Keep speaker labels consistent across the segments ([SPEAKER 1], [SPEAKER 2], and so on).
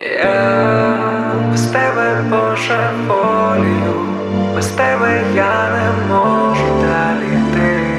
[SPEAKER 1] Я без тебе божеволію, без тебе я не можу далі йти.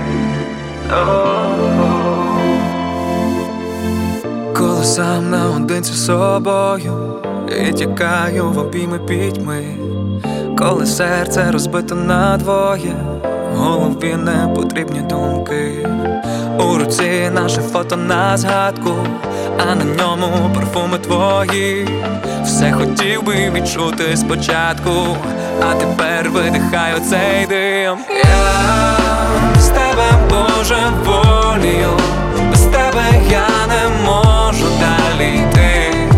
[SPEAKER 1] Коли сам наодинці з собою і тікаю в обійми пітьми, коли серце розбито надвоє, в голові не потрібні думки. У руці наше фото на згадку, а на ньому парфуми твої. Все хотів би відчути спочатку, а тепер видихаю цей дим. Я без тебе божеволію, без тебе я не можу далі йти.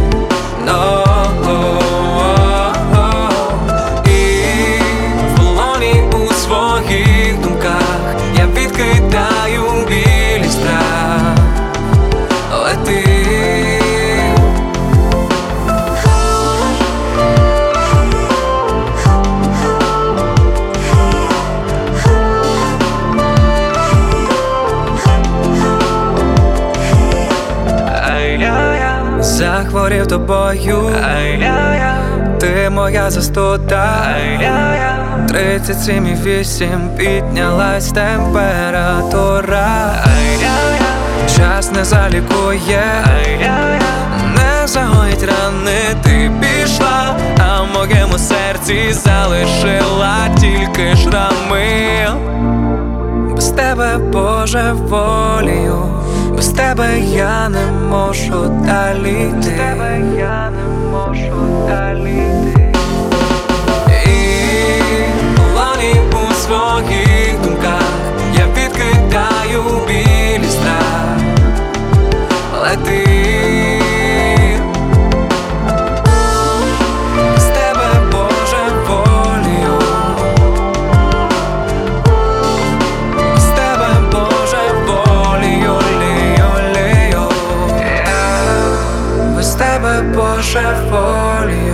[SPEAKER 1] І в полоні у своїх думках я відкидаю білий страх. Лети. Захворів тобою, ти моя застуда. 37,8 піднялась температура. Час не залікує, не загоїть рани. Ти пішла, а в моєму серці залишила тільки шрами. Без тебе божеволію, без тебе я не можу далі йти. Без тебе я не можу далі йти. І в полоні у своїх думках я відкидаю білий страх. Лети. Без тебе божеволію, без тебе божеволію, лію. Без тебе божеволію.